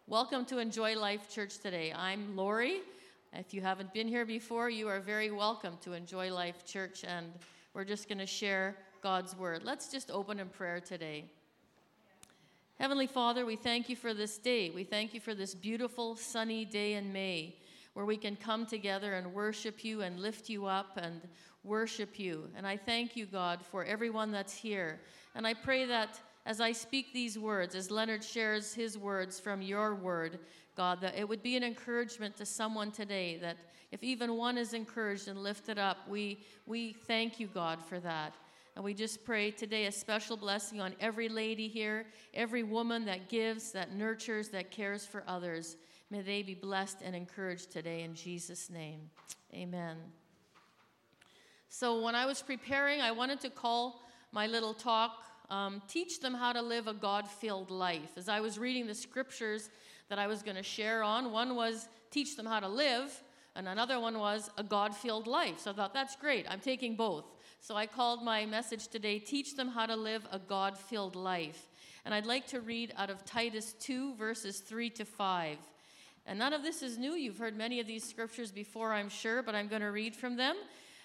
Welcome to Enjoy Life Church today. I'm Lori. If you haven't been here before, you are very welcome to Enjoy Life Church, and we're just going to share God's Word. Let's just open in prayer today. Heavenly Father, we thank you for this day. We thank you for this beautiful sunny day in May where we can come together and worship you and lift you up and worship you. And I thank you, God, for everyone that's here. And I pray that as I speak these words, as Leonard shares his words from your word, God, that it would be an encouragement to someone today, that if even one is encouraged and lifted up, we thank you, God, for that. And we just pray today a special blessing on every lady here, every woman that gives, that nurtures, that cares for others. May they be blessed and encouraged today in Jesus' name. Amen. So when I was preparing, I wanted to call my little talk, Teach Them How to Live a God-Filled Life. As I was reading the scriptures that I was going to share on, one was Teach Them How to Live, and another one was a God-Filled Life. So I thought, that's great. I'm taking both. So I called my message today, Teach Them How to Live a God-Filled Life. And I'd like to read out of Titus 2, verses 3 to 5. And none of this is new. You've heard many of these scriptures before, I'm sure, but I'm going to read from them.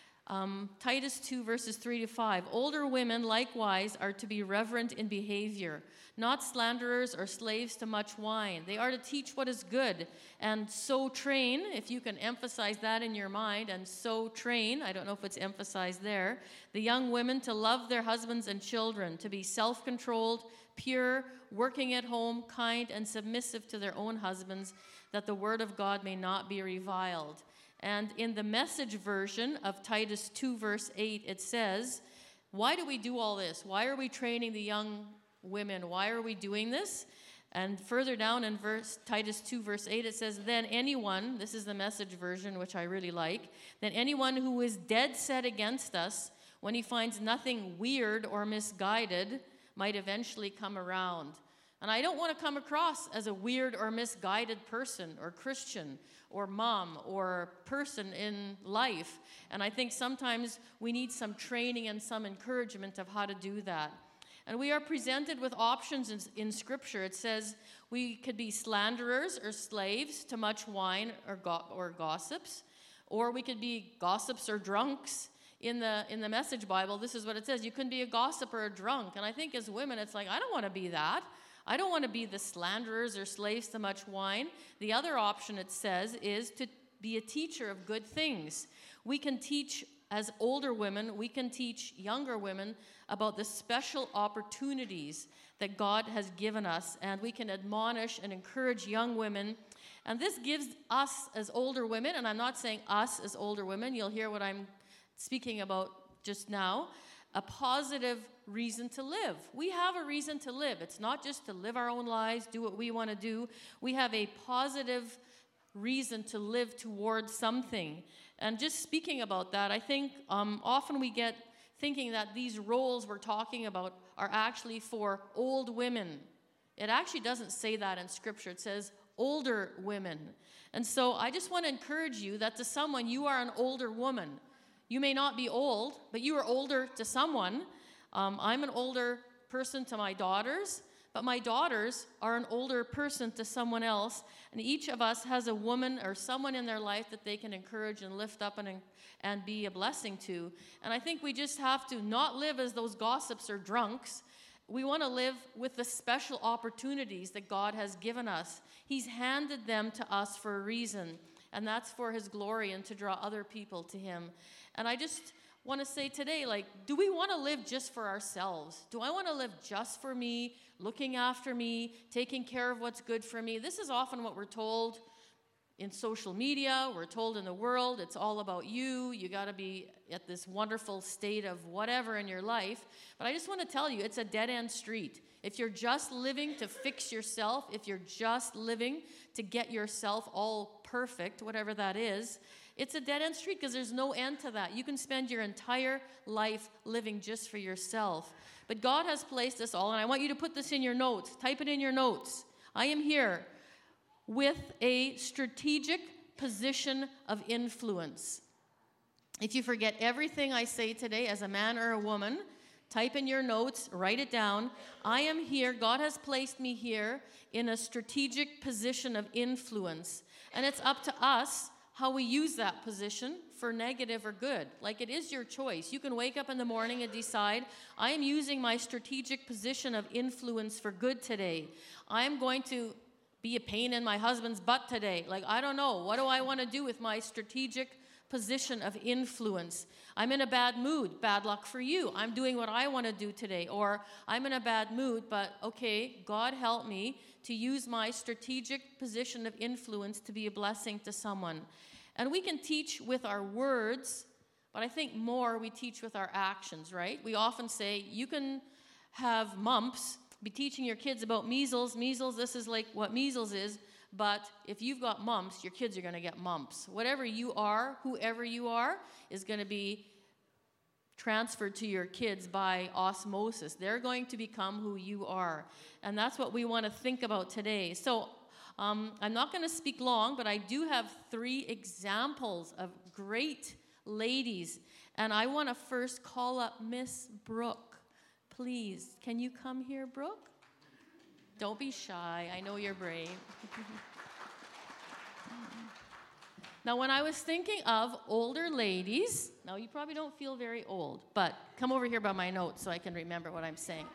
Titus 2, verses 3 to 5. Older women, likewise, are to be reverent in behavior, not slanderers or slaves to much wine. They are to teach what is good, and so train, if you can emphasize that in your mind, and so train, I don't know if it's emphasized there, the young women to love their husbands and children, to be self-controlled, pure, working at home, kind, and submissive to their own husbands, that the word of God may not be reviled. And in the Message version of Titus 2, verse 8, it says, why do we do all this? Why are we training the young women? Why are we doing this? And further down in Titus 2, verse 8, it says, then anyone, this is the Message version, which I really like, then anyone who is dead set against us, when he finds nothing weird or misguided, might eventually come around. And I don't want to come across as a weird or misguided person or Christian or mom or person in life. And I think sometimes we need some training and some encouragement of how to do that. And we are presented with options in Scripture. It says we could be slanderers or slaves to much wine or gossips, or we could be gossips or drunks. In the Message Bible, this is what it says. You can be a gossip or a drunk. And I think as women, it's like, I don't want to be that. I don't want to be the slanderers or slaves to much wine. The other option, it says, is to be a teacher of good things. We can teach, as older women, we can teach younger women about the special opportunities that God has given us, and we can admonish and encourage young women. And this gives us as older women, and I'm not saying us as older women, you'll hear what I'm speaking about just now, a positive reason to live. We have a reason to live. It's not just to live our own lives, do what we want to do. We have a positive reason to live towards something. And just speaking about that, I think often we get thinking that these roles we're talking about are actually for old women. It actually doesn't say that in Scripture. It says older women. And so I just want to encourage you that to someone, you are an older woman. You may not be old, but you are older to someone. I'm an older person to my daughters, but my daughters are an older person to someone else, and each of us has a woman or someone in their life that they can encourage and lift up and be a blessing to. And I think we just have to not live as those gossips or drunks. We want to live with the special opportunities that God has given us. He's handed them to us for a reason, and that's for His glory and to draw other people to Him. And I just want to say today, do we want to live just for ourselves? Do I want to live just for me, looking after me, taking care of what's good for me? This is often what we're told in social media. We're told in the world, it's all about you. You got to be at this wonderful state of whatever in your life. But I just want to tell you, it's a dead-end street. If you're just living to fix yourself, if you're just living to get yourself all perfect, whatever that is, it's a dead-end street because there's no end to that. You can spend your entire life living just for yourself. But God has placed us all, and I want you to put this in your notes. Type it in your notes. I am here with a strategic position of influence. If you forget everything I say today as a man or a woman, type in your notes, write it down. I am here. God has placed me here in a strategic position of influence. And it's up to us how we use that position for negative or good. Like, it is your choice. You can wake up in the morning and decide, I am using my strategic position of influence for good today. I'm going to be a pain in my husband's butt today. Like, I don't know. What do I want to do with my strategic position of influence? I'm in a bad mood. Bad luck for you. I'm doing what I want to do today. Or I'm in a bad mood, but okay, God help me to use my strategic position of influence to be a blessing to someone. And we can teach with our words, but I think more we teach with our actions, right? We often say, you can have mumps, be teaching your kids about measles. Measles, this is like what measles is. But if you've got mumps, your kids are going to get mumps. Whatever you are, whoever you are, is going to be transferred to your kids by osmosis. They're going to become who you are. And that's what we want to think about today. So I'm not going to speak long, but I do have 3 examples of great ladies. And I want to first call up Miss Brooke. Please, can you come here, Brooke? Don't be shy. I know you're brave. Now, when I was thinking of older ladies, now you probably don't feel very old, but come over here by my notes so I can remember what I'm saying.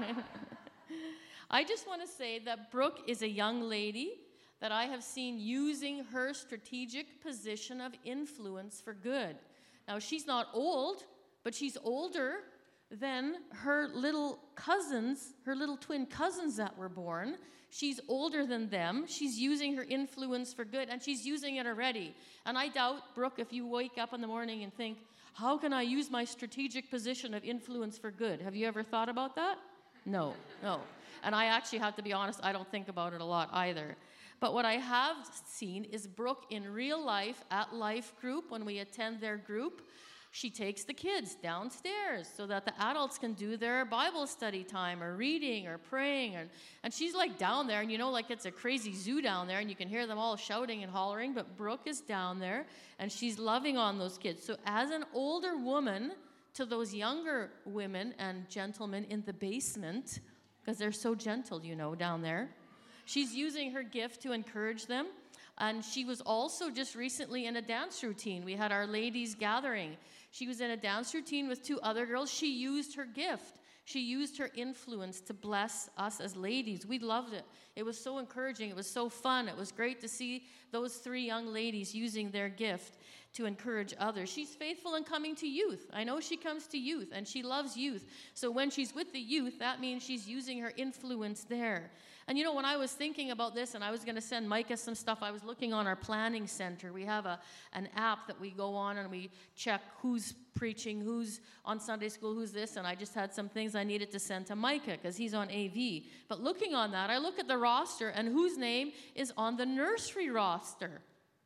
I just want to say that Brooke is a young lady that I have seen using her strategic position of influence for good. Now, she's not old, but she's older than her little cousins, her little twin cousins that were born. She's older than them. She's using her influence for good, and she's using it already. And I doubt, Brooke, if you wake up in the morning and think, how can I use my strategic position of influence for good? Have you ever thought about that? No. And I actually have to be honest, I don't think about it a lot either. But what I have seen is Brooke in real life at Life Group, when we attend their group, she takes the kids downstairs so that the adults can do their Bible study time or reading or praying. And she's like down there, and you know, like it's a crazy zoo down there, and you can hear them all shouting and hollering, but Brooke is down there, and she's loving on those kids. So as an older woman to those younger women and gentlemen in the basement, because they're so gentle, you know, down there, she's using her gift to encourage them. And she was also just recently in a dance routine. We had our ladies gathering. She was in a dance routine with 2 other girls. She used her gift. She used her influence to bless us as ladies. We loved it. It was so encouraging. It was so fun. It was great to see those 3 young ladies using their gift to encourage others. She's faithful in coming to youth. I know she comes to youth, and she loves youth. So when she's with the youth, that means she's using her influence there. And you know, when I was thinking about this, and I was going to send Micah some stuff, I was looking on our planning center. We have an app that we go on, and we check who's preaching, who's on Sunday school, who's this, and I just had some things I needed to send to Micah because he's on AV. But looking on that, I look at the roster, and whose name is on the nursery roster?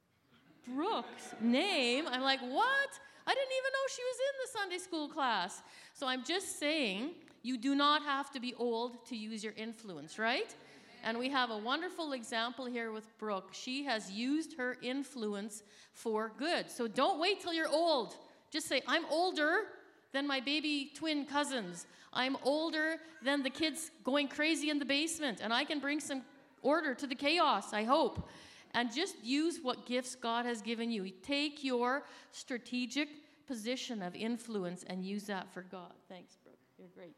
Brooke's name. I'm like, what? I didn't even know she was in the Sunday school class. So I'm just saying, you do not have to be old to use your influence, right? And we have a wonderful example here with Brooke. She has used her influence for good. So don't wait till you're old. Just say, I'm older than my baby twin cousins. I'm older than the kids going crazy in the basement, and I can bring some order to the chaos, I hope. And just use what gifts God has given you. Take your strategic position of influence and use that for God. Thanks, Brooke. You're great.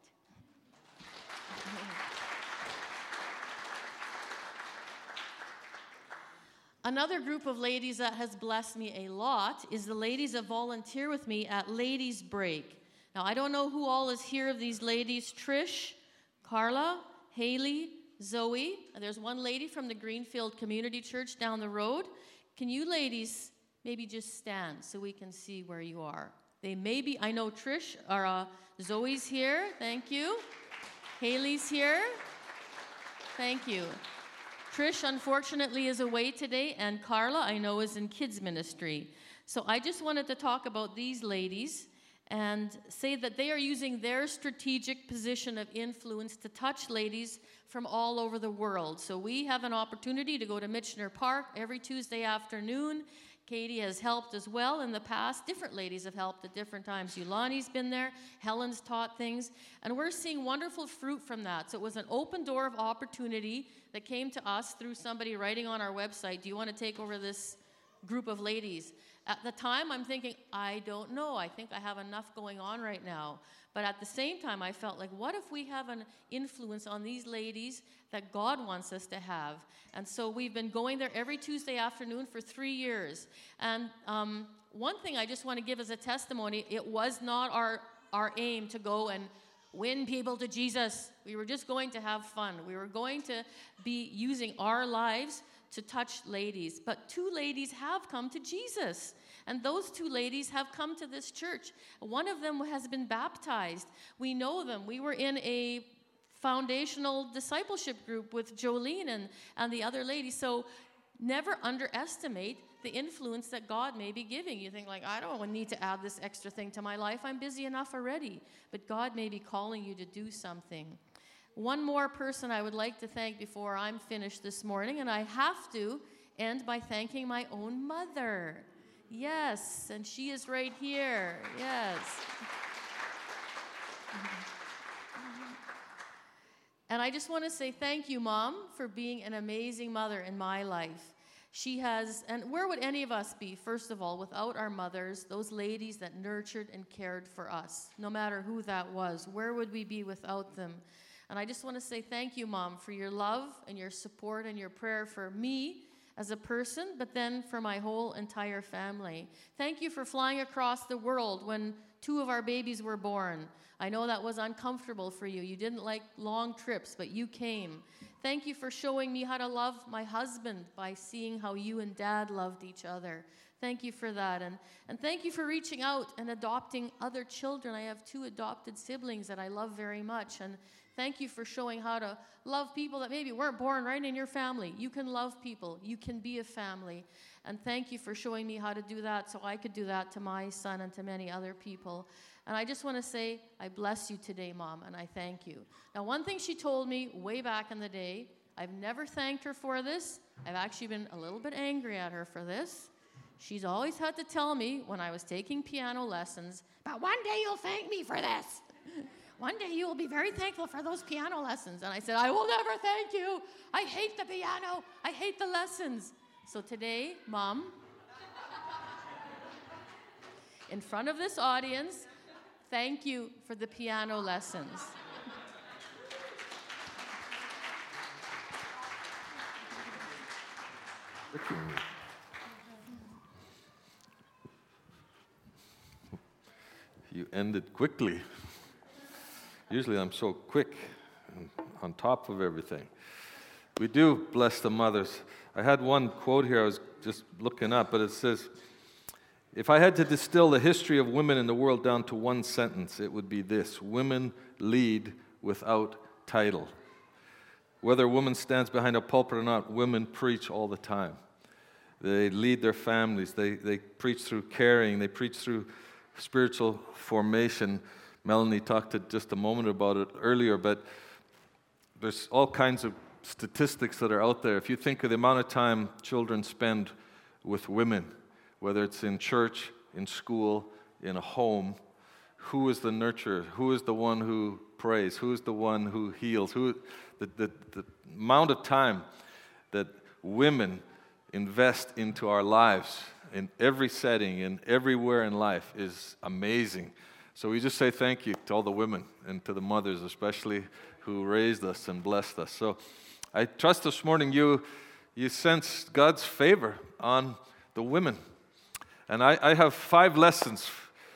Another group of ladies that has blessed me a lot is the ladies that volunteer with me at Ladies Break. Now, I don't know who all is here of these ladies. Trish, Carla, Haley, Zoe. There's one lady from the Greenfield Community Church down the road. Can you ladies maybe just stand so we can see where you are? They may be, I know Trish, or Zoe's here. Thank you. Haley's here. Thank you. Trish, unfortunately, is away today, and Carla, I know, is in kids ministry. So I just wanted to talk about these ladies and say that they are using their strategic position of influence to touch ladies from all over the world. So we have an opportunity to go to Michener Park every Tuesday afternoon, Katie has helped as well in the past. Different ladies have helped at different times. Yulani's been there. Helen's taught things. And we're seeing wonderful fruit from that. So it was an open door of opportunity that came to us through somebody writing on our website, do you want to take over this group of ladies? At the time, I'm thinking, I don't know. I think I have enough going on right now. But at the same time, I felt like, what if we have an influence on these ladies that God wants us to have? And so we've been going there every Tuesday afternoon for 3 years. And one thing I just want to give as a testimony, it was not our aim to go and win people to Jesus. We were just going to have fun. We were going to be using our lives to touch ladies. But 2 ladies have come to Jesus. And those 2 ladies have come to this church. One of them has been baptized. We know them. We were in a foundational discipleship group with Jolene and the other lady. So never underestimate the influence that God may be giving. You think like, I don't need to add this extra thing to my life. I'm busy enough already. But God may be calling you to do something. One more person I would like to thank before I'm finished this morning, and I have to end by thanking my own mother. Yes, and she is right here. Yes. And I just want to say thank you, Mom, for being an amazing mother in my life. She has, and where would any of us be, first of all, without our mothers, those ladies that nurtured and cared for us, no matter who that was? Where would we be without them? And I just want to say thank you, Mom, for your love and your support and your prayer for me as a person, but then for my whole entire family. Thank you for flying across the world when 2 of our babies were born. I know that was uncomfortable for you. You didn't like long trips, but you came. Thank you for showing me how to love my husband by seeing how you and Dad loved each other. Thank you for that. And thank you for reaching out and adopting other children. I have 2 adopted siblings that I love very much. And thank you for showing how to love people that maybe weren't born right in your family. You can love people. You can be a family. And thank you for showing me how to do that so I could do that to my son and to many other people. And I just want to say, I bless you today, Mom, and I thank you. Now, one thing she told me way back in the day, I've never thanked her for this. I've actually been a little bit angry at her for this. She's always had to tell me when I was taking piano lessons, but one day you'll thank me for this. One day you will be very thankful for those piano lessons. And I said, I will never thank you. I hate the piano. I hate the lessons. So today, Mom, in front of this audience, thank you for the piano lessons. You ended quickly. Usually I'm so quick and on top of everything. We do bless the mothers. I had one quote here I was just looking up, but it says, if I had to distill the history of women in the world down to one sentence, it would be this: women lead without title. Whether a woman stands behind a pulpit or not, women preach all the time. They lead their families. They preach through caring. They preach through spiritual formation. Melanie talked just a moment about it earlier, but there's all kinds of statistics that are out there. If you think of the amount of time children spend with women, whether it's in church, in school, in a home, who is the nurturer? Who is the one who prays? Who is the one who heals? The amount of time that women invest into our lives in every setting and everywhere in life is amazing. So we just say thank you to all the women and to the mothers especially who raised us and blessed us. So I trust this morning you sense God's favor on the women. And I have 5 lessons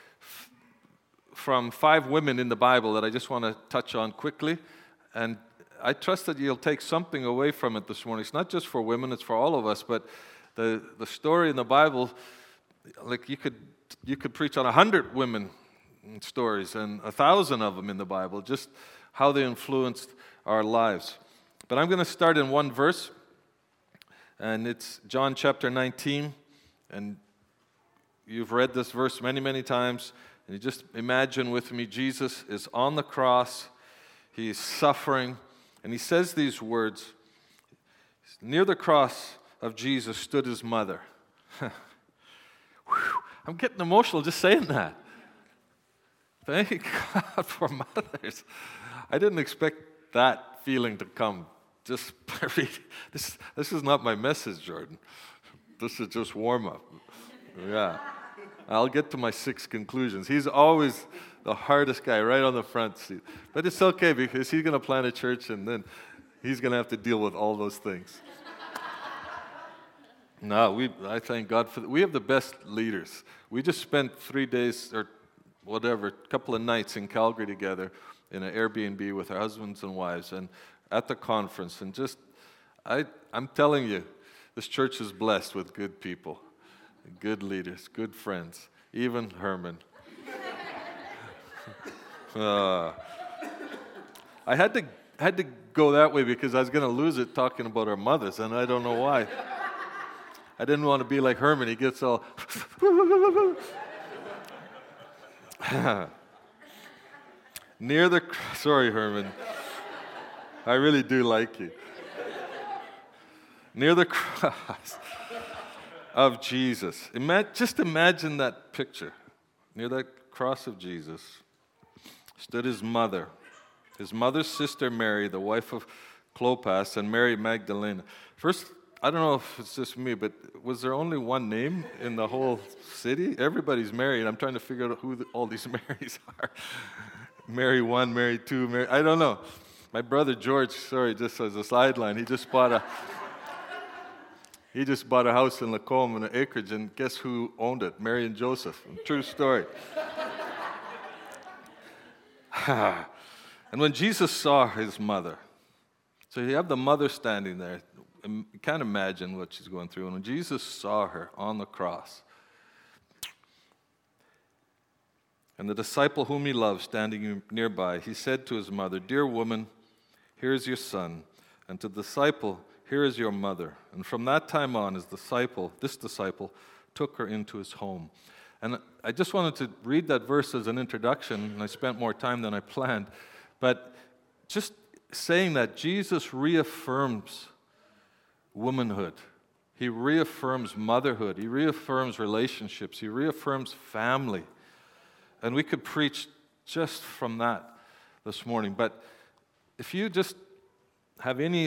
from 5 women in the Bible that I just want to touch on quickly. And I trust that you'll take something away from it this morning. It's not just for women, it's for all of us. But the story in the Bible, like you could preach on 100 women stories and 1,000 of them in the Bible, just how they influenced our lives. But I'm going to start in one verse, and it's John chapter 19. And you've read this verse many, many times. And you just imagine with me, Jesus is on the cross. He is suffering. And he says these words. Near the cross of Jesus stood his mother. I'm getting emotional just saying that. Thank God for mothers. I didn't expect that feeling to come. Just this is not my message, Jordan. This is just warm up. Yeah. I'll get to my 6 conclusions. He's always the hardest guy right on the front seat. But it's okay because he's going to plant a church and then he's going to have to deal with all those things. No, I thank God for that. We have the best leaders. We just spent 3 days or whatever, a couple of nights in Calgary together in an Airbnb with our husbands and wives and at the conference. And just, I'm telling you, this church is blessed with good people, good leaders, good friends, even Herman. I had to go that way because I was going to lose it talking about our mothers, and I don't know why. I didn't want to be like Herman. He gets all... Sorry, Herman. I really do like you. Near the cross of Jesus. Just imagine that picture. Near that cross of Jesus stood his mother's sister Mary, the wife of Clopas, and Mary Magdalene. First, I don't know if it's just me, but was there only one name in the whole city? Everybody's Mary, and I'm trying to figure out who all these Marys are. Mary 1, Mary 2, Mary... I don't know. My brother George, just as a sideline, he just bought a house in Lacombe and an acreage, and guess who owned it? Mary and Joseph. True story. And when Jesus saw his mother, so you have the mother standing there, you can't imagine what she's going through. And when Jesus saw her on the cross, and the disciple whom he loved standing nearby, he said to his mother, "Dear woman, here is your son." And to the disciple, "Here is your mother." And from that time on, this disciple took her into his home. And I just wanted to read that verse as an introduction, and I spent more time than I planned. But just saying that Jesus reaffirms womanhood. He reaffirms motherhood. He reaffirms relationships. He reaffirms family. And we could preach just from that this morning. But if you just have any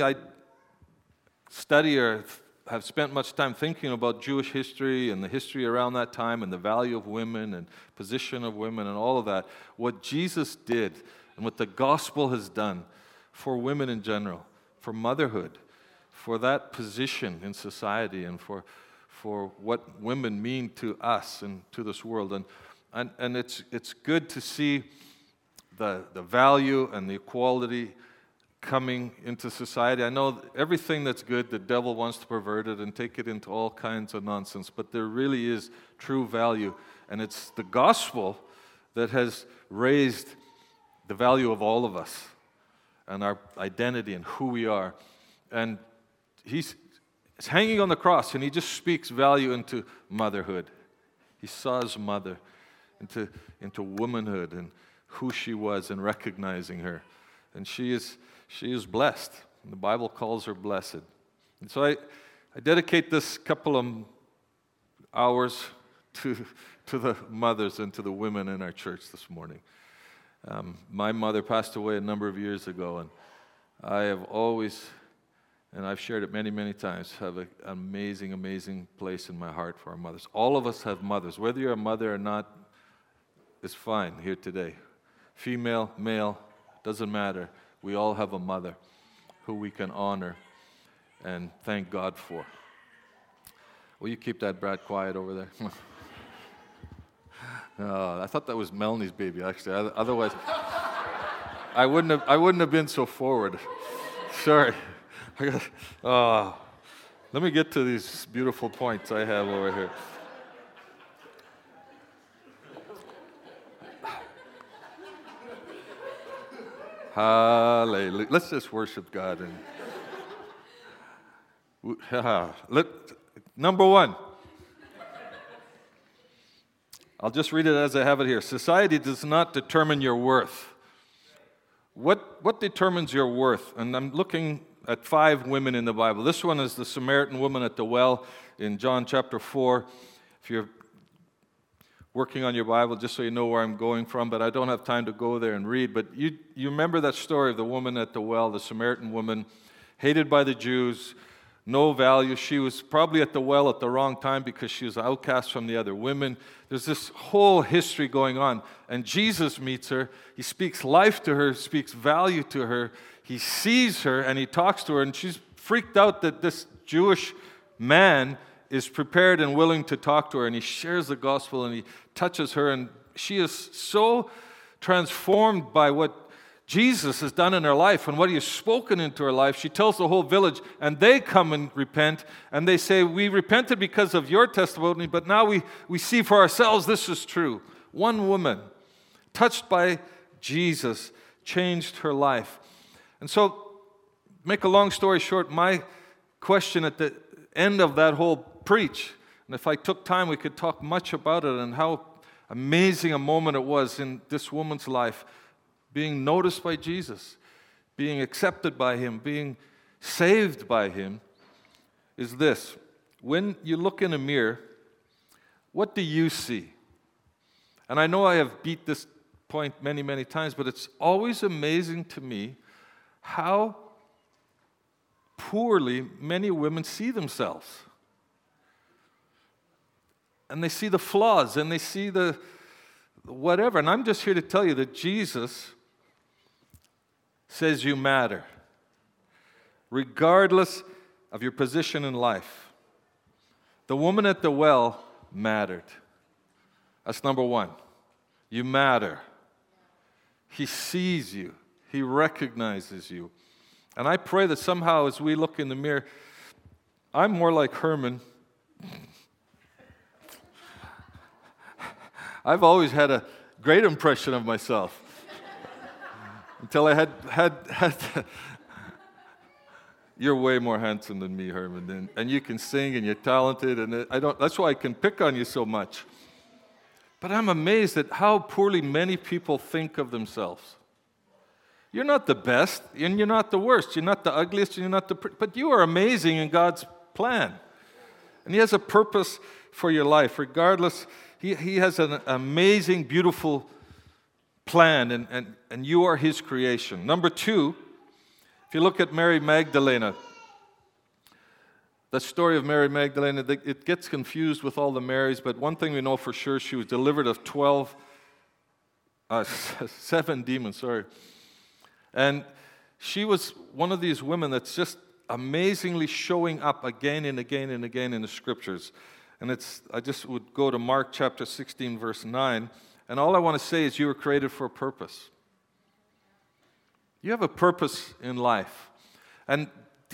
study or have spent much time thinking about Jewish history and the history around that time and the value of women and position of women and all of that, what Jesus did and what the gospel has done for women in general, for motherhood, for that position in society and for what women mean to us and to this world. And it's good to see the value and the equality coming into society. I know everything that's good, the devil wants to pervert it and take it into all kinds of nonsense, but there really is true value, and it's the gospel that has raised the value of all of us and our identity and who we are. And he's hanging on the cross, and he just speaks value into motherhood. He saw his mother into womanhood and who she was and recognizing her. And she is blessed. The Bible calls her blessed. And so I dedicate this couple of hours to the mothers and to the women in our church this morning. My mother passed away a number of years ago, and I have always, and I've shared it many, many times, have an amazing, amazing place in my heart for our mothers. All of us have mothers. Whether you're a mother or not is fine here today. Female, male, doesn't matter. We all have a mother who we can honor and thank God for. Will you keep that brat quiet over there? I thought that was Melanie's baby, actually. Otherwise, I wouldn't have been so forward. Sorry. Let me get to these beautiful points I have over here. Hallelujah. Let's just worship God. Number one. I'll just read it as I have it here. Society does not determine your worth. What determines your worth? And I'm looking at 5 women in the Bible. This one is the Samaritan woman at the well in John chapter 4. If you're working on your Bible, just so you know where I'm going from, but I don't have time to go there and read. But you remember that story of the woman at the well, the Samaritan woman, hated by the Jews, no value. She was probably at the well at the wrong time because she was outcast from the other women. There's this whole history going on. And Jesus meets her. He speaks life to her, speaks value to her. He sees her and he talks to her, and she's freaked out that this Jewish man is prepared and willing to talk to her, and he shares the gospel and he touches her, and she is so transformed by what Jesus has done in her life and what he has spoken into her life. She tells the whole village, and they come and repent, and they say, we repented because of your testimony, but now we see for ourselves this is true. One woman, touched by Jesus, changed her life. And so, make a long story short, my question at the end of that whole preach, and if I took time, we could talk much about it and how amazing a moment it was in this woman's life, being noticed by Jesus, being accepted by him, being saved by him, is this. When you look in a mirror, what do you see? And I know I have beat this point many, many times, but it's always amazing to me how poorly many women see themselves. And they see the flaws, and they see the whatever. And I'm just here to tell you that Jesus says you matter, regardless of your position in life. The woman at the well mattered. That's number one. You matter. He sees you. He recognizes you. And I pray that somehow as we look in the mirror, I'm more like Herman. I've always had a great impression of myself until I had You're way more handsome than me, Herman, and you can sing and you're talented, and that's why I can pick on you so much. But I'm amazed at how poorly many people think of themselves. You're not the best, and you're not the worst. You're not the ugliest, and you're not the but you are amazing in God's plan. And he has a purpose for your life, regardless. He has an amazing, beautiful plan, and you are his creation. Number two, if you look at Mary Magdalene, the story of Mary Magdalene, it gets confused with all the Marys, but one thing we know for sure, she was delivered of 7 demons, And she was one of these women that's just amazingly showing up again and again and again in the Scriptures. And I just would go to Mark chapter 16, verse 9. And all I want to say is you were created for a purpose. You have a purpose in life. And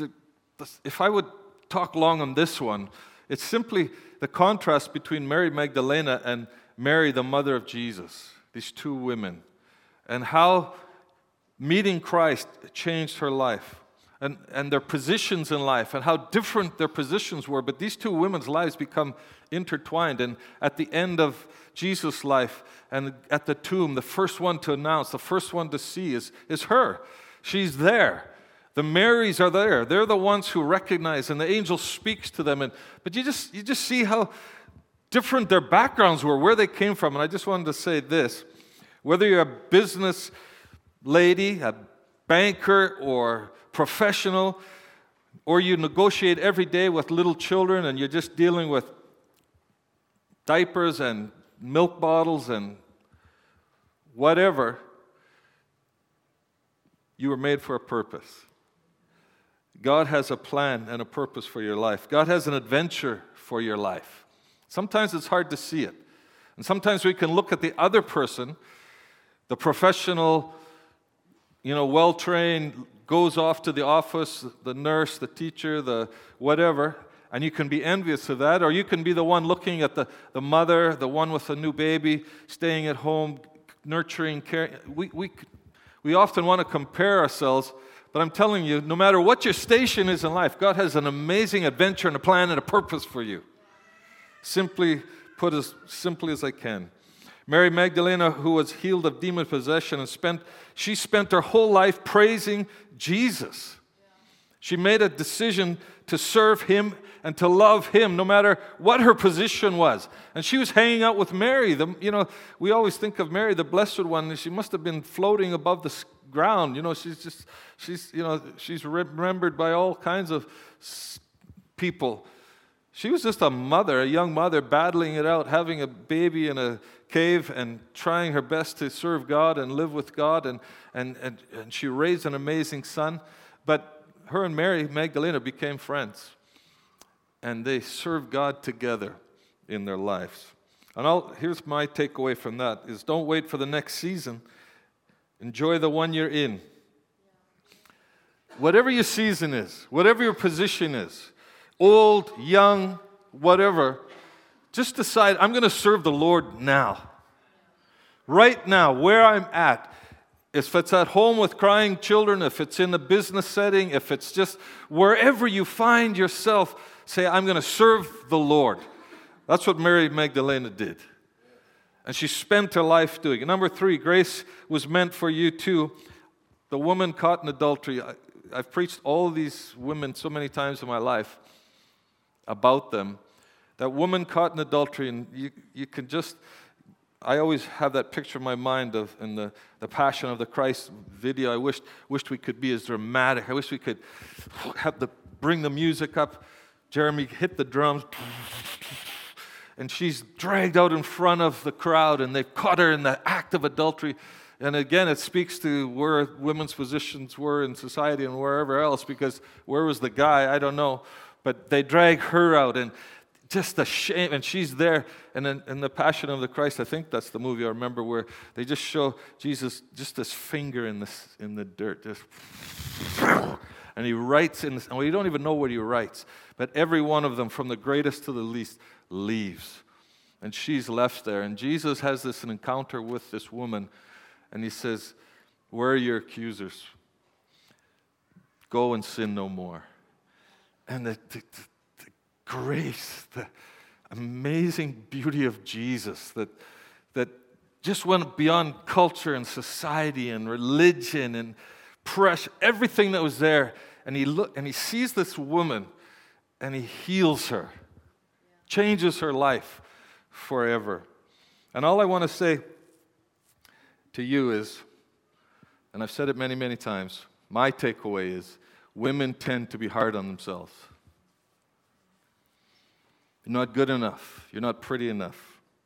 if I would talk long on this one, it's simply the contrast between Mary Magdalene and Mary, the mother of Jesus, these two women, and how meeting Christ changed her life. And their positions in life, and how different their positions were. But these two women's lives become intertwined. And at the end of Jesus' life, and at the tomb, the first one to announce, the first one to see is her. She's there. The Marys are there. They're the ones who recognize, and the angel speaks to them. But you just see how different their backgrounds were, where they came from. And I just wanted to say this. Whether you're a business lady, a banker, or professional, or you negotiate every day with little children and you're just dealing with diapers and milk bottles and whatever, you were made for a purpose. God has a plan and a purpose for your life. God has an adventure for your life. Sometimes it's hard to see it. And sometimes we can look at the other person, the professional, well-trained, goes off to the office, the nurse, the teacher, the whatever, and you can be envious of that, or you can be the one looking at the mother, the one with a new baby, staying at home, nurturing, caring. We often want to compare ourselves, but I'm telling you, no matter what your station is in life, God has an amazing adventure and a plan and a purpose for you. Simply put as simply as I can. Mary Magdalene, who was healed of demon possession, she spent her whole life praising Jesus. She made a decision to serve him and to love him, no matter what her position was. And she was hanging out with Mary. We always think of Mary, the Blessed One. She must have been floating above the ground. She's remembered by all kinds of people. She was just a mother, a young mother, battling it out, having a baby in a cave and trying her best to serve God and live with God. And she raised an amazing son. But her and Mary Magdalene became friends. And they served God together in their lives. And here's my takeaway from that, is don't wait for the next season. Enjoy the one you're in. Whatever your season is, whatever your position is, old, young, whatever, just decide, I'm going to serve the Lord now. Right now, where I'm at. If it's at home with crying children, if it's in a business setting, if it's just wherever you find yourself, say, I'm going to serve the Lord. That's what Mary Magdalene did. And she spent her life doing it. Number 3, grace was meant for you too. The woman caught in adultery. I've preached all these women so many times in my life about them. That woman caught in adultery, and you can just, I always have that picture in my mind of in the Passion of the Christ video. I wished we could be as dramatic. I wish we could bring the music up. Jeremy hit the drums, and she's dragged out in front of the crowd, and they've caught her in the act of adultery. And again, it speaks to where women's positions were in society and wherever else, because where was the guy? I don't know. But they drag her out, and just a shame. And she's there, and in the Passion of the Christ, I think that's the movie I remember, where they just show Jesus, just this finger in the dirt, just, and he writes in this, and we don't even know what he writes, but every one of them, from the greatest to the least, leaves. And she's left there. And Jesus has this encounter with this woman, and he says, where are your accusers? Go and sin no more. And the grace, the amazing beauty of Jesus that just went beyond culture and society and religion and pressure, everything that was there. And he sees this woman, and he heals her, changes her life forever. And all I want to say to you is, and I've said it many, many times, my takeaway is, women tend to be hard on themselves. You're not good enough. You're not pretty enough.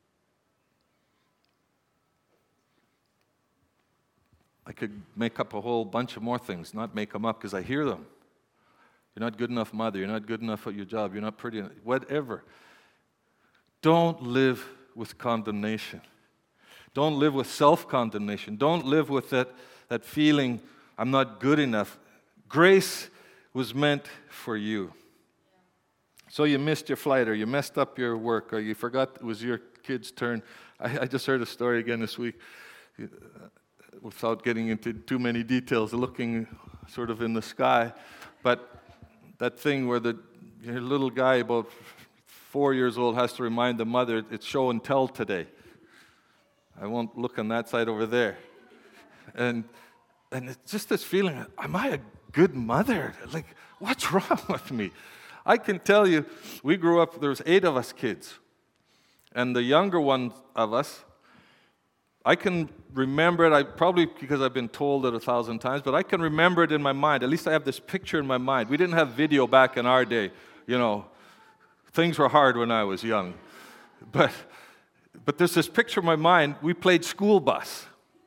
I could make up a whole bunch of more things, not make them up because I hear them. You're not good enough mother. You're not good enough at your job. You're not pretty enough. Whatever. Don't live with condemnation. Don't live with self-condemnation. Don't live with that feeling, I'm not good enough. Grace was meant for you. So you missed your flight, or you messed up your work, or you forgot it was your kid's turn. I just heard a story again this week, without getting into too many details, looking sort of in the sky. But that thing where your little guy, about 4 years old, has to remind the mother, it's show and tell today. I won't look on that side over there. And it's just this feeling, am I a good mother? Like, what's wrong with me? I can tell you, we grew up, there was 8 of us kids. And the younger one of us, I can remember it, probably because I've been told it 1,000 times, but I can remember it in my mind. At least I have this picture in my mind. We didn't have video back in our day. Things were hard when I was young. But there's this picture in my mind. We played school bus.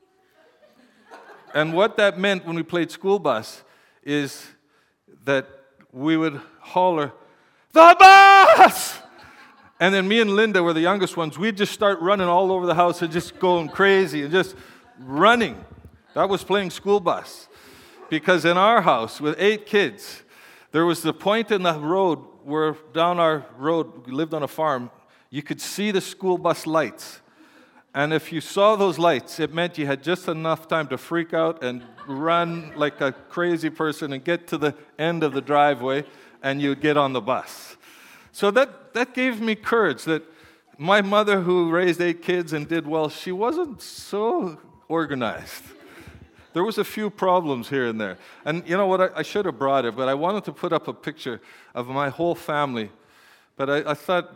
And what that meant when we played school bus is that we would holler, "The bus!" And then me and Linda were the youngest ones. We'd just start running all over the house and just going crazy and just running. That was playing school bus. Because in our house, with 8 kids, there was the point in the road where down our road, we lived on a farm, you could see the school bus lights. And if you saw those lights, it meant you had just enough time to freak out and run like a crazy person and get to the end of the driveway, and you'd get on the bus. So that gave me courage that my mother, who raised 8 kids and did well, she wasn't so organized. there was a few problems here and there. And you know what, I should have brought it, but I wanted to put up a picture of my whole family. But I thought,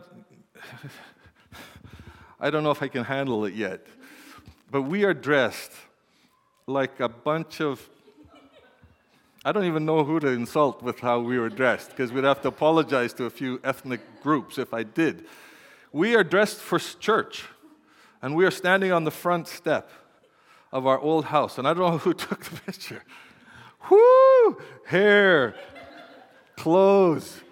I don't know if I can handle it yet. But we are dressed like a bunch of, I don't even know who to insult with how we were dressed, because we'd have to apologize to a few ethnic groups if I did. We are dressed for church, and we are standing on the front step of our old house. And I don't know who took the picture. Whoo! Hair, clothes.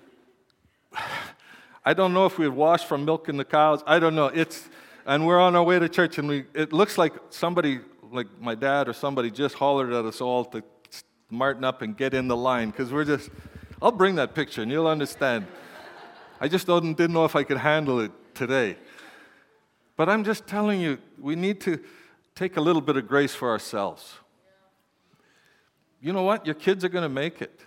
I don't know if we had washed from milking the cows. I don't know. And we're on our way to church, and it looks like somebody, like my dad or somebody, just hollered at us all to martin up and get in the line, because I'll bring that picture, and you'll understand. I just didn't know if I could handle it today. But I'm just telling you, we need to take a little bit of grace for ourselves. You know what? Your kids are going to make it.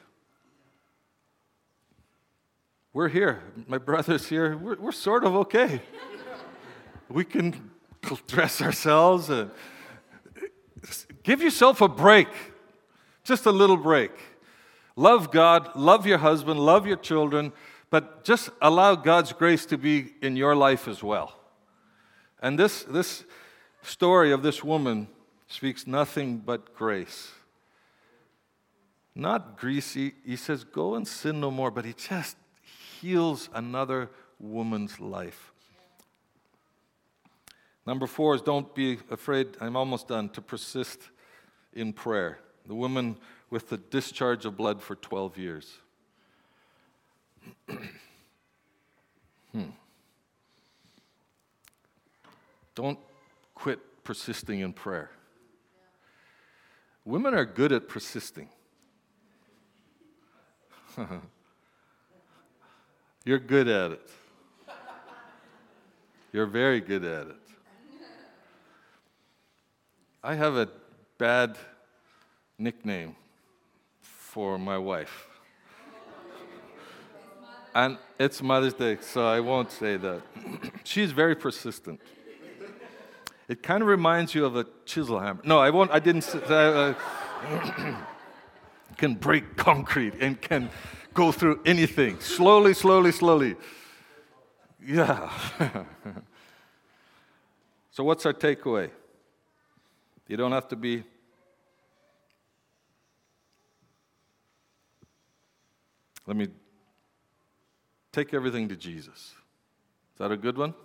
We're here. My brother's here. We're sort of okay. We can dress ourselves. And give yourself a break. Just a little break. Love God, love your husband, love your children, but just allow God's grace to be in your life as well. And this story of this woman speaks nothing but grace. Not greasy. He says, go and sin no more, but he just heals another woman's life. Number 4 is don't be afraid, I'm almost done, to persist in prayer. The woman with the discharge of blood for 12 years. Don't quit persisting in prayer. Women are good at persisting. You're good at it. You're very good at it. I have a bad nickname for my wife. And it's Mother's Day, so I won't say that. She's very persistent. It kind of reminds you of a chisel hammer. No, I won't. I didn't say. Can break concrete and can go through anything. Slowly, slowly, slowly. Yeah. So what's our takeaway? You don't have to be Let me take everything to Jesus. Is that a good one?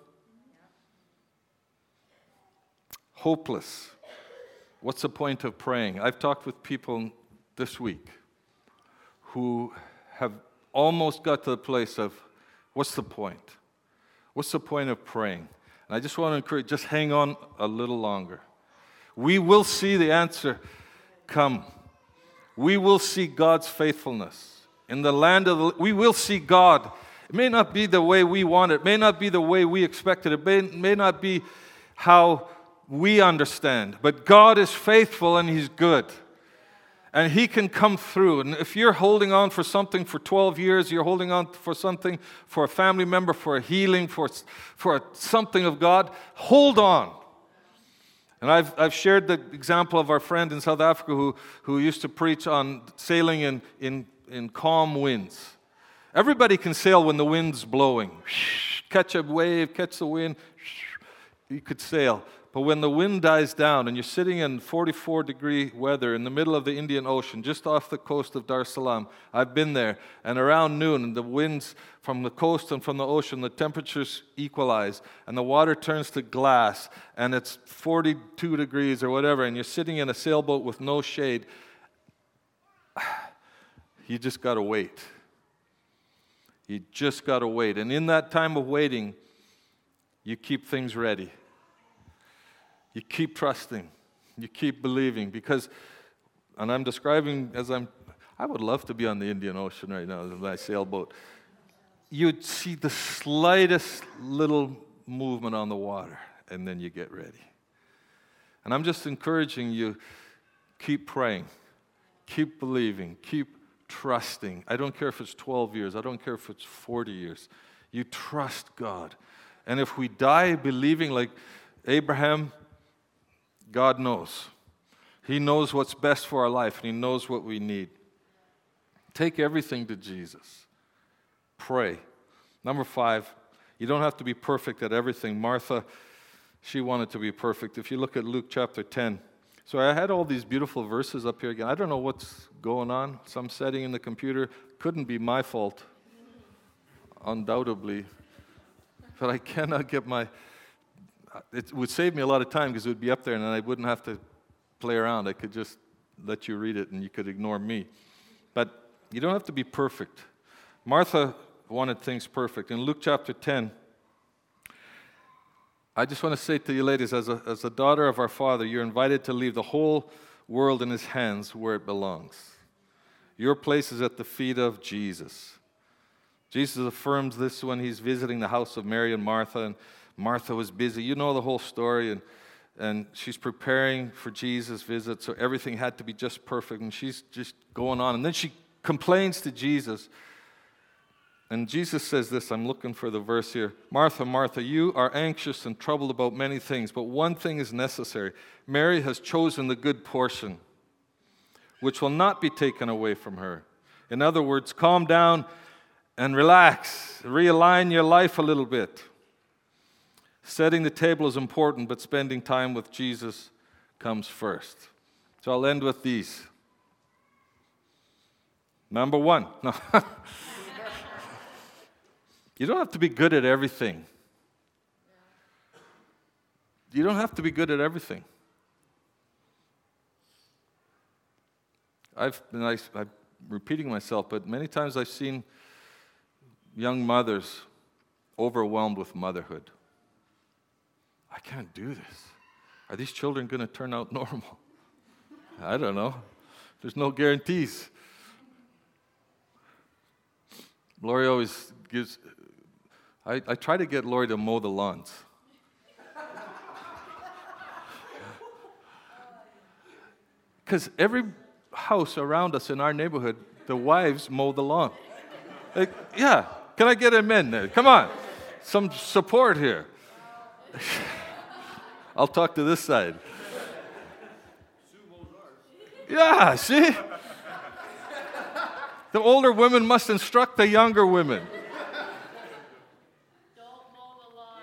Hopeless. What's the point of praying? I've talked with people this week who have almost got to the place of, what's the point? What's the point of praying? And I just want to encourage, just hang on a little longer. We will see the answer come. We will see God's faithfulness. In the land of we will see God. It may not be the way we want it. It may not be the way we expect it. It may not be how we understand. But God is faithful and He's good. And He can come through. And if you're holding on for something for 12 years, you're holding on for something, for a family member, for a healing, for something of God, hold on. And I've shared the example of our friend in South Africa who used to preach on sailing in calm winds. Everybody can sail when the wind's blowing. Catch a wave, catch the wind, you could sail. But when the wind dies down and you're sitting in 44-degree weather in the middle of the Indian Ocean, just off the coast of Dar es Salaam, I've been there, and around noon, and the winds from the coast and from the ocean, the temperatures equalize, and the water turns to glass, and it's 42 degrees or whatever, and you're sitting in a sailboat with no shade. You just got to wait. You just got to wait. And in that time of waiting, you keep things ready. You keep trusting. You keep believing. Because, and I'm describing I would love to be on the Indian Ocean right now in my sailboat. You'd see the slightest little movement on the water, and then you get ready. And I'm just encouraging you, keep praying. Keep believing. Keep trusting. I don't care if it's 12 years. I don't care if it's 40 years. You trust God. And if we die believing like Abraham, God knows. He knows what's best for our life, and He knows what we need. Take everything to Jesus. Pray. Number 5, you don't have to be perfect at everything. Martha, she wanted to be perfect. If you look at Luke chapter 10. So I had all these beautiful verses up here again. I don't know what's going on. Some setting in the computer. Couldn't be my fault. Undoubtedly. But I cannot get my... It would save me a lot of time because it would be up there and then I wouldn't have to play around. I could just let you read it and you could ignore me. But you don't have to be perfect. Martha wanted things perfect. In Luke chapter 10, I just want to say to you ladies, as a daughter of our Father, you're invited to leave the whole world in His hands where it belongs. Your place is at the feet of Jesus. Jesus affirms this when He's visiting the house of Mary and Martha, and Martha was busy. You know the whole story, and she's preparing for Jesus' visit, so everything had to be just perfect, and she's just going on. And then she complains to Jesus, and Jesus says this, I'm looking for the verse here. Martha, Martha, you are anxious and troubled about many things, but one thing is necessary. Mary has chosen the good portion, which will not be taken away from her. In other words, calm down and relax. Realign your life a little bit. Setting the table is important, but spending time with Jesus comes first. So I'll end with these. Number 1. No. You don't have to be good at everything. You don't have to be good at everything. I'm repeating myself, but many times I've seen young mothers overwhelmed with motherhood. I can't do this. Are these children going to turn out normal? I don't know. There's no guarantees. Lori always gives... I try to get Lori to mow the lawns. Because every house around us in our neighborhood, the wives mow the lawn. Like, yeah, can I get a amen there? Come on, some support here. I'll talk to this side. Yeah, see? The older women must instruct the younger women. Don't mow the lawn.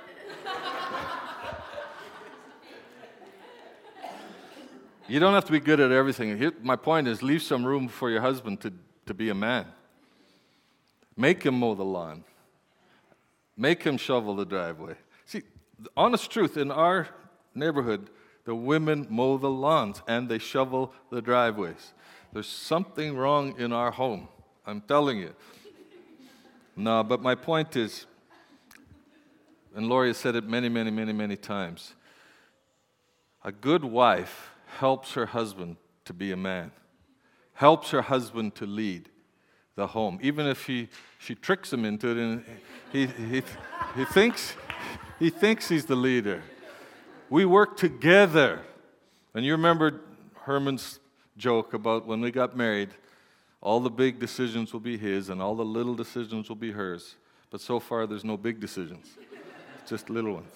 You don't have to be good at everything. Here, my point is, leave some room for your husband to be a man. Make him mow the lawn. Make him shovel the driveway. See, the honest truth, in our neighborhood, the women mow the lawns and they shovel the driveways. There's something wrong in our home. I'm telling you. No, but my point is, and Lori has said it many, many, many, many times, a good wife helps her husband to be a man, helps her husband to lead the home, even if she tricks him into it and he thinks he's the leader. We work together. And you remember Herman's joke about when we got married, all the big decisions will be his and all the little decisions will be hers. But so far, there's no big decisions, just little ones.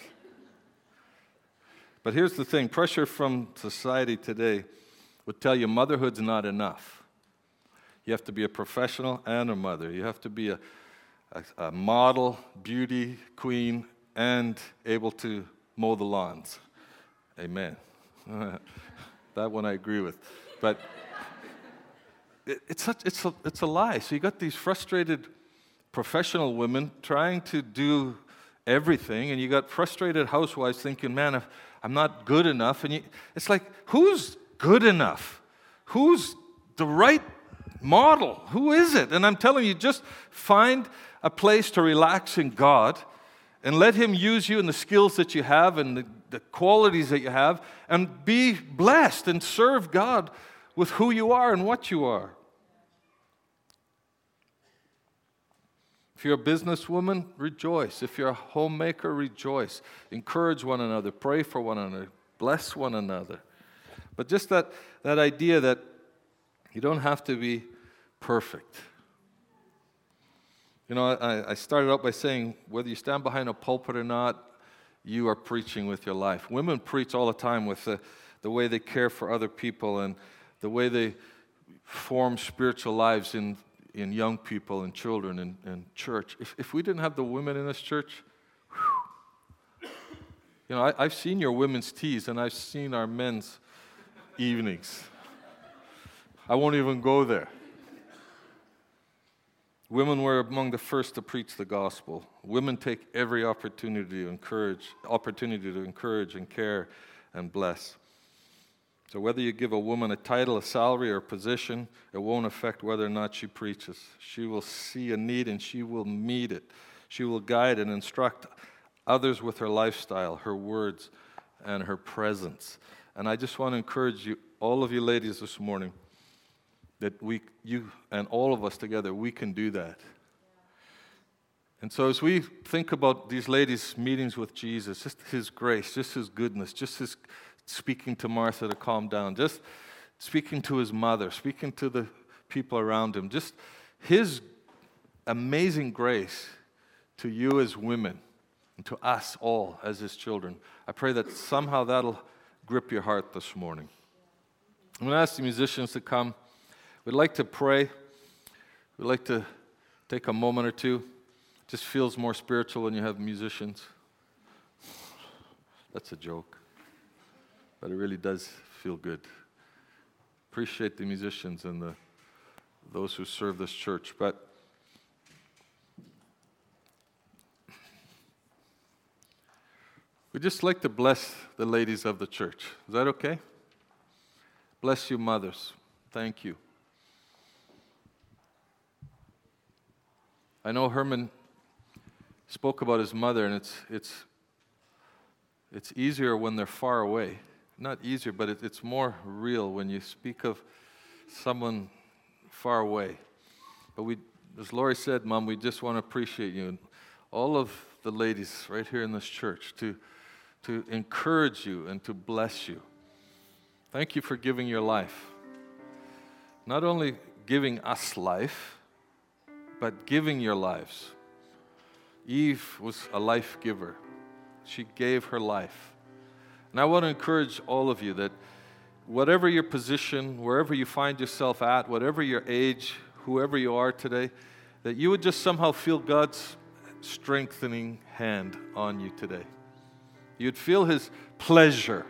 But here's the thing, pressure from society today would tell you motherhood's not enough. You have to be a professional and a mother. You have to be a model, beauty queen, and able to mow the lawns. Amen. That one I agree with. But it's a lie. So you got these frustrated professional women trying to do everything, and you got frustrated housewives thinking, man, I'm not good enough. And it's like, who's good enough? Who's the right model? Who is it? And I'm telling you, just find a place to relax in God and let Him use you and the skills that you have and the qualities that you have, and be blessed and serve God with who you are and what you are. If you're a businesswoman, rejoice. If you're a homemaker, rejoice. Encourage one another. Pray for one another. Bless one another. But just that idea that you don't have to be perfect. You know, I started out by saying, whether you stand behind a pulpit or not, you are preaching with your life. Women preach all the time with the way they care for other people, and the way they form spiritual lives in young people and children and church. If we didn't have the women in this church, you know, I've seen your women's teas, and I've seen our men's evenings. I won't even go there. Women were among the first to preach the gospel. Women take every opportunity to encourage and care and bless. So whether you give a woman a title, a salary, or a position, it won't affect whether or not she preaches. She will see a need and she will meet it. She will guide and instruct others with her lifestyle, her words, and her presence. And I just want to encourage you, all of you ladies this morning, that you and all of us together, we can do that. And so as we think about these ladies' meetings with Jesus, just His grace, just His goodness, just His speaking to Martha to calm down, just speaking to His mother, speaking to the people around Him, just His amazing grace to you as women and to us all as His children. I pray that somehow that'll grip your heart this morning. I'm going to ask the musicians to come. We'd like to pray. We'd like to take a moment or two. It just feels more spiritual when you have musicians. That's a joke. But it really does feel good. Appreciate the musicians and those who serve this church. But we'd just like to bless the ladies of the church. Is that okay? Bless you, mothers. Thank you. I know Herman spoke about his mother, and it's easier when they're far away. Not easier, but it's more real when you speak of someone far away. But as Lori said, Mom, we just want to appreciate you and all of the ladies right here in this church to encourage you and to bless you. Thank you for giving your life. Not only giving us life, but giving your lives. Eve was a life giver. She gave her life. And I want to encourage all of you that whatever your position, wherever you find yourself at, whatever your age, whoever you are today, that you would just somehow feel God's strengthening hand on you today. You'd feel His pleasure.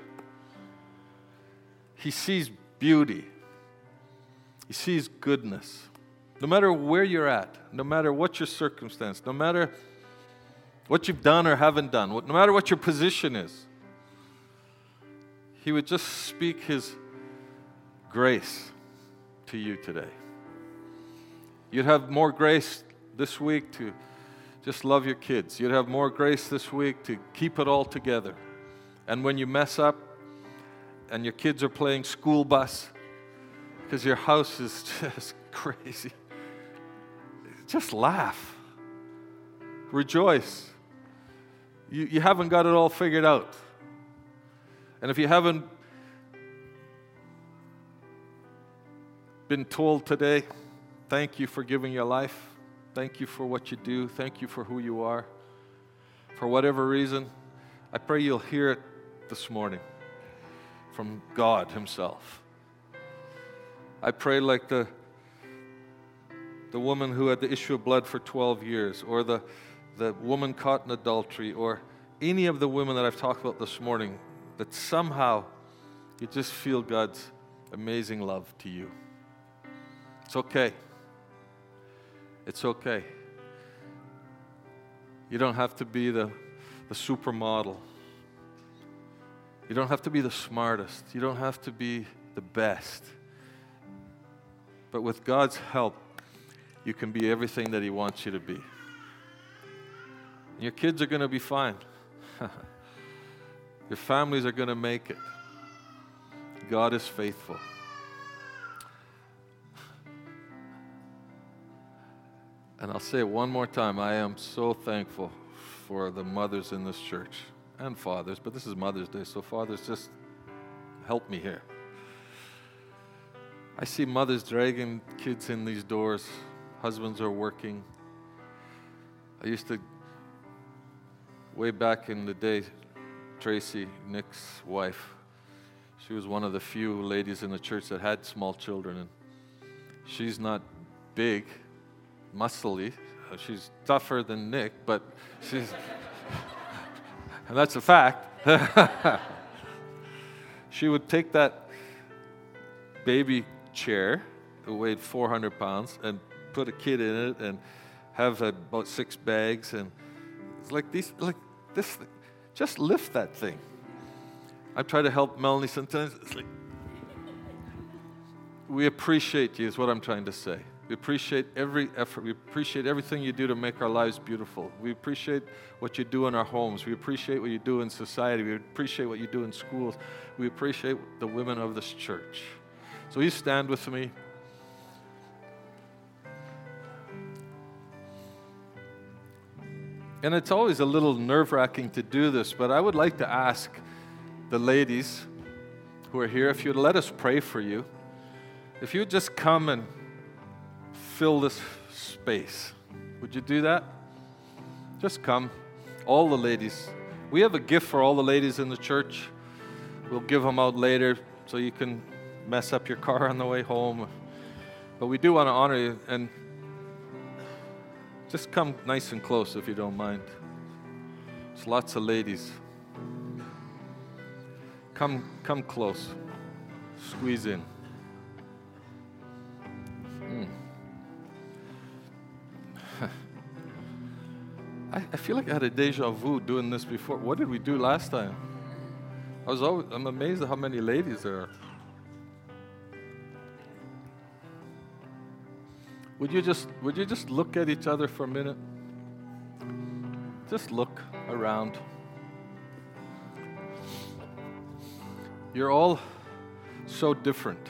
He sees beauty. He sees goodness. No matter where you're at, no matter what your circumstance, no matter what you've done or haven't done, no matter what your position is, He would just speak His grace to you today. You'd have more grace this week to just love your kids. You'd have more grace this week to keep it all together. And when you mess up and your kids are playing school bus because your house is just crazy, just laugh. Rejoice. You haven't got it all figured out. And if you haven't been told today, thank you for giving your life. Thank you for what you do. Thank you for who you are. For whatever reason, I pray you'll hear it this morning from God Himself. I pray like the woman who had the issue of blood for 12 years, or the woman caught in adultery, or any of the women that I've talked about this morning, that somehow you just feel God's amazing love to you. It's okay. It's okay. You don't have to be the supermodel. You don't have to be the smartest. You don't have to be the best. But with God's help, you can be everything that He wants you to be. Your kids are going to be fine. Your families are going to make it. God is faithful. And I'll say it one more time. I am so thankful for the mothers in this church and fathers, but this is Mother's Day, so fathers, just help me here. I see mothers dragging kids in these doors. Husbands are working. I used to, way back in the day, Tracy, Nick's wife, She was one of the few ladies in the church that had small children, and she's not big, muscly. She's tougher than Nick, but she's, and that's a fact. She would take that baby chair that weighed 400 pounds and put a kid in it and have about 6 bags, and it's like this, just lift that thing. I try to help Melanie sometimes. It's like, we appreciate you is what I'm trying to say. We appreciate every effort. We appreciate everything you do to make our lives beautiful. We appreciate what you do in our homes. We appreciate what you do in society. We appreciate what you do in schools. We appreciate the women of this church. So you stand with me. And it's always a little nerve-wracking to do this, but I would like to ask the ladies who are here if you'd let us pray for you. If you would just come and fill this space. Would you do that? Just come. All the ladies. We have a gift for all the ladies in the church. We'll give them out later so you can mess up your car on the way home. But we do want to honor you, and just come nice and close if you don't mind. There's lots of ladies. Come close. Squeeze in. I feel like I had a deja vu doing this before. What did we do last time? I'm amazed at how many ladies there are. Would you just look at each other for a minute? Just look around. You're all so different,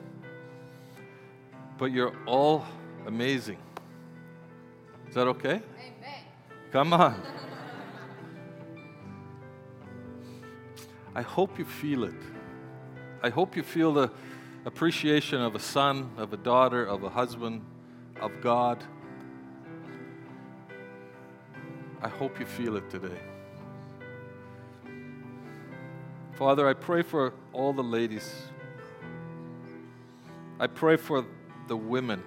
but you're all amazing. Is that okay? Amen. Come on. I hope you feel it. I hope you feel the appreciation of a son, of a daughter, of a husband, of God. I hope you feel it today. Father, I pray for all the ladies. I pray for the women.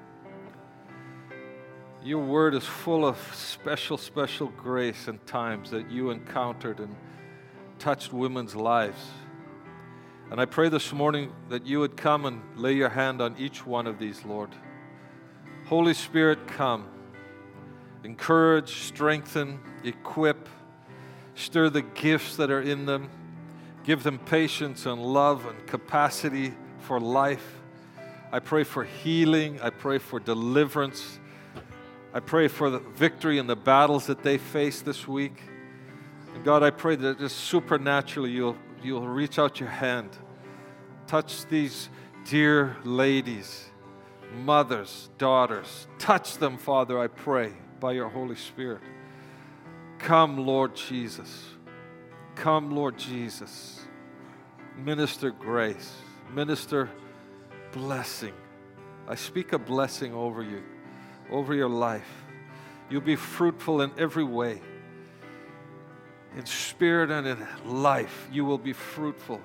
Your word is full of special grace and times that you encountered and touched women's lives. And I pray this morning that you would come and lay your hand on each one of these, Lord. Holy Spirit, come. Encourage, strengthen, equip, stir the gifts that are in them. Give them patience and love and capacity for life. I pray for healing. I pray for deliverance. I pray for the victory in the battles that they face this week. And God, I pray that just supernaturally you'll reach out your hand. Touch these dear ladies, mothers, daughters. Touch them, Father, I pray, by your Holy Spirit. Come, Lord Jesus. Come, Lord Jesus. Minister grace. Minister blessing. I speak a blessing over you, over your life. You'll be fruitful in every way. In spirit and in life, you will be fruitful.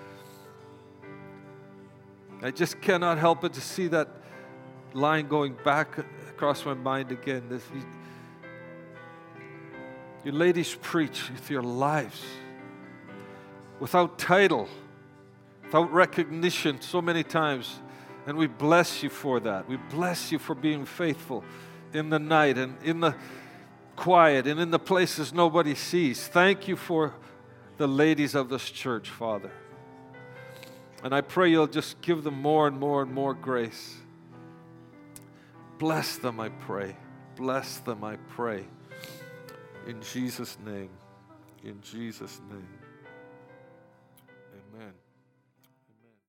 I just cannot help but to see that line going back across my mind again. You ladies preach with your lives, without title, without recognition so many times. And we bless you for that. We bless you for being faithful in the night and in the quiet and in the places nobody sees. Thank you for the ladies of this church, Father. And I pray you'll just give them more and more and more grace. Bless them, I pray. Bless them, I pray. In Jesus' name. In Jesus' name. Amen.